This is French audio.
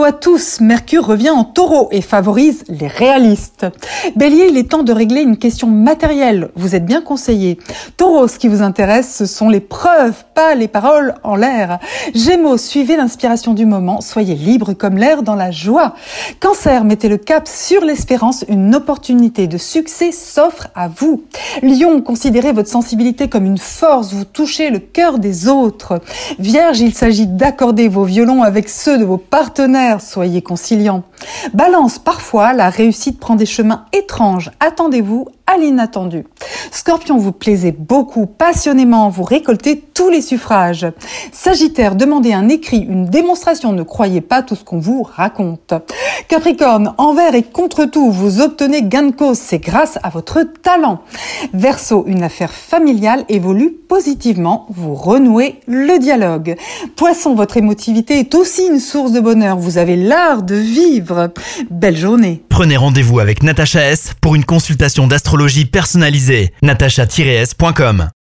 à tous, Mercure revient en Taureau et favorise les réalistes. Bélier, il est temps de régler une question matérielle, vous êtes bien conseillé. Taureau, ce qui vous intéresse, ce sont les preuves, pas les paroles en l'air. Gémeaux, suivez l'inspiration du moment, soyez libre comme l'air dans la joie. Cancer, mettez le cap sur l'espérance, une opportunité de succès s'offre à vous. Lion, considérez votre sensibilité comme une force, vous touchez le cœur des autres. Vierge, il s'agit d'accorder vos violons avec ceux de vos partenaires, soyez conciliants. Balance, parfois la réussite prend des chemins étranges, attendez-vous à l'inattendu. Scorpion, vous plaisez beaucoup, passionnément, vous récoltez tous les suffrages. Sagittaire, demandez un écrit, une démonstration, ne croyez pas tout ce qu'on vous raconte. Capricorne, envers et contre tout, vous obtenez gain de cause, c'est grâce à votre talent. Verseau, une affaire familiale évolue positivement, vous renouez le dialogue. Poisson, votre émotivité est aussi une source de bonheur, vous avez l'art de vivre. Belle journée. Prenez rendez-vous avec Natacha S pour une consultation d'astrologie personnalisée. natacha-s.com